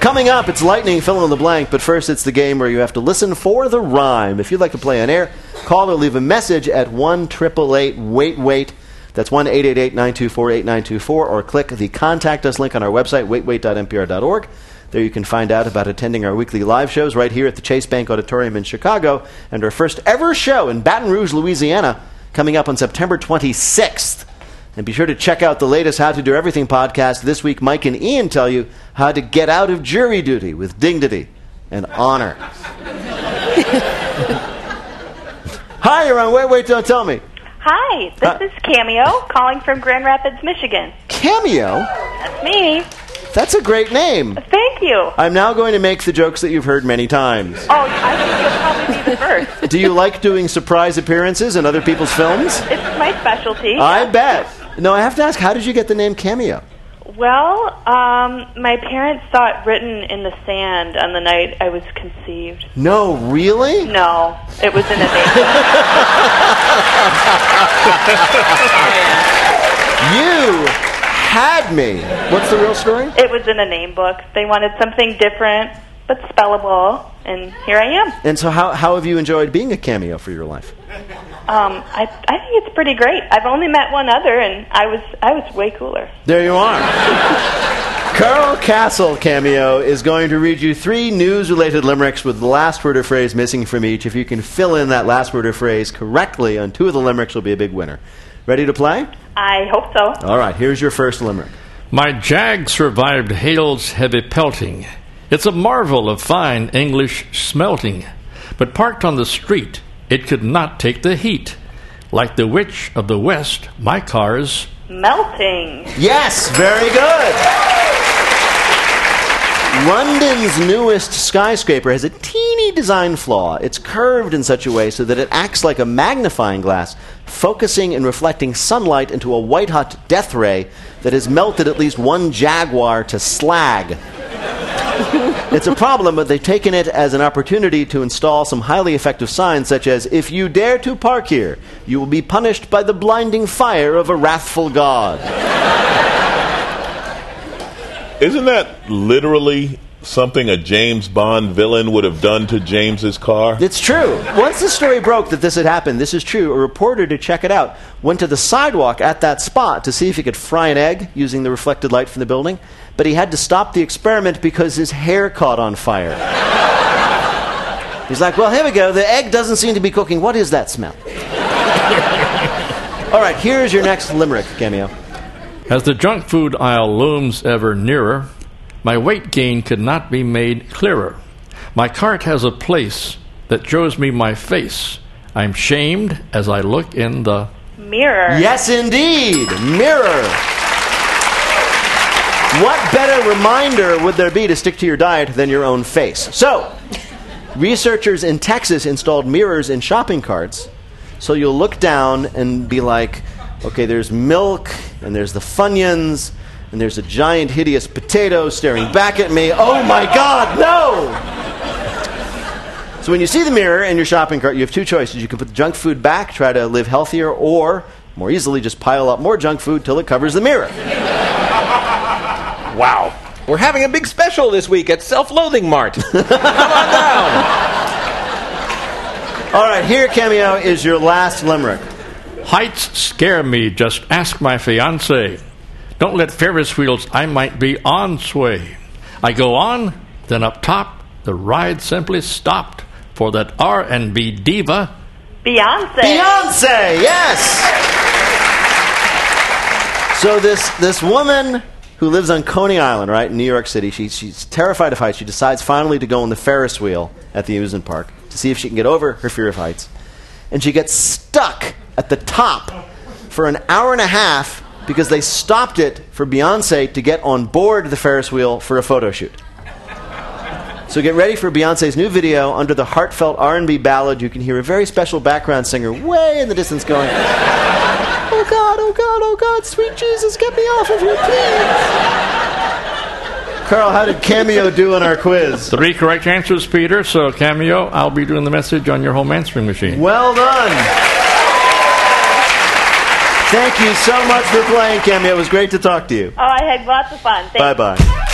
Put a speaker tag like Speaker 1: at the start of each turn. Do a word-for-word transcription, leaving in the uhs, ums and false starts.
Speaker 1: Coming up, it's Lightning, fill in the blank, but first it's the game where you have to listen for the rhyme. If you'd like to play on air, call or leave a message at one eight eight eight wait wait. That's one eight eight eight nine two four eight nine two four, or click the Contact Us link on our website, wait wait dot n p r dot org. There you can find out about attending our weekly live shows right here at the Chase Bank Auditorium in Chicago, and our first ever show in Baton Rouge, Louisiana, coming up on September twenty-sixth. And be sure to check out the latest How to Do Everything podcast. This week, Mike and Ian tell you how to get out of jury duty with dignity and honor. Hi, you're on Wait, Wait, Don't Tell Me.
Speaker 2: Hi, this
Speaker 1: Uh,
Speaker 2: is Cameo, calling from Grand Rapids, Michigan.
Speaker 1: Cameo?
Speaker 2: That's me.
Speaker 1: That's a great name.
Speaker 2: Thank you.
Speaker 1: I'm now going to make the jokes that you've heard many times.
Speaker 2: Oh, I think you'll probably be the first.
Speaker 1: Do you like doing surprise appearances in other people's films?
Speaker 2: It's my specialty.
Speaker 1: I bet. No, I have to ask, how did you get the name Cameo?
Speaker 2: Well, um, my parents saw it written in the sand on the night I was conceived.
Speaker 1: No, really?
Speaker 2: No, it was in a name.
Speaker 1: You had me. What's the real story?
Speaker 2: It was in a name book. They wanted something different, but spellable, and here I am.
Speaker 1: And so how, how have you enjoyed being a cameo for your life?
Speaker 2: Um, I, I think it's pretty great. I've only met one other, and I was I was way cooler.
Speaker 1: There you are. Carl Castle, Cameo, is going to read you three news-related limericks with the last word or phrase missing from each. If you can fill in that last word or phrase correctly on two of the limericks, you'll be a big winner. Ready to play?
Speaker 2: I hope so.
Speaker 1: All right, here's your first limerick.
Speaker 3: My Jag survived hail's heavy pelting. It's a marvel of fine English smelting. But parked on the street, it could not take the heat. Like the witch of the West, my car's
Speaker 2: Melting.
Speaker 1: Yes, very good. London's newest skyscraper has a teeny design flaw. It's curved in such a way so that it acts like a magnifying glass, focusing and reflecting sunlight into a white-hot death ray that has melted at least one Jaguar to slag. It's a problem, but they've taken it as an opportunity to install some highly effective signs such as, if you dare to park here, you will be punished by the blinding fire of a wrathful God.
Speaker 4: Isn't that literally something a James Bond villain would have done to James's car?
Speaker 1: It's true. Once the story broke that this had happened, this is true, a reporter to check it out went to the sidewalk at that spot to see if he could fry an egg using the reflected light from the building, but he had to stop the experiment because his hair caught on fire. He's like, well, here we go. The egg doesn't seem to be cooking. What is that smell? All right, here's your next limerick, Cameo.
Speaker 3: As the junk food aisle looms ever nearer, my weight gain could not be made clearer. My cart has a place that shows me my face. I'm shamed as I look in the
Speaker 2: Mirror.
Speaker 1: Yes, indeed. Mirror. What better reminder would there be to stick to your diet than your own face? So, researchers in Texas installed mirrors in shopping carts, so you'll look down and be like, okay, there's milk, and there's the Funyuns, and there's a giant, hideous potato staring back at me. Oh, my God, no! So when you see the mirror in your shopping cart, you have two choices. You can put the junk food back, try to live healthier, or, more easily, just pile up more junk food till it covers the mirror.
Speaker 5: Wow. We're having a big special this week at Self-Loathing Mart. Come on down.
Speaker 1: All right, here, Cameo, is your last limerick.
Speaker 3: heights scare me, just ask my fiancé. Don't let Ferris wheels, I might be on sway. I go on, then up top, the ride simply stopped for that R and B diva,
Speaker 2: Beyonce.
Speaker 1: Beyonce, yes! So this this woman who lives on Coney Island, right, in New York City, she, she's terrified of heights. She decides finally to go on the Ferris wheel at the amusement park to see if she can get over her fear of heights. And she gets stuck at the top for an hour and a half because they stopped it for Beyonce to get on board the Ferris wheel for a photo shoot. So get ready for Beyonce's new video. Under the heartfelt R and B ballad, you can hear a very special background singer way in the distance going, oh God, oh God, oh God, sweet Jesus, get me off of here, please. Carl, how did Cameo do in our quiz?
Speaker 3: Three correct answers, Peter. So, Cameo, I'll be doing the message on your home answering machine.
Speaker 1: Well done. Thank you so much for playing, Cameo. It was great to talk to you.
Speaker 2: Oh, I had lots of fun. Thank
Speaker 1: Bye-bye.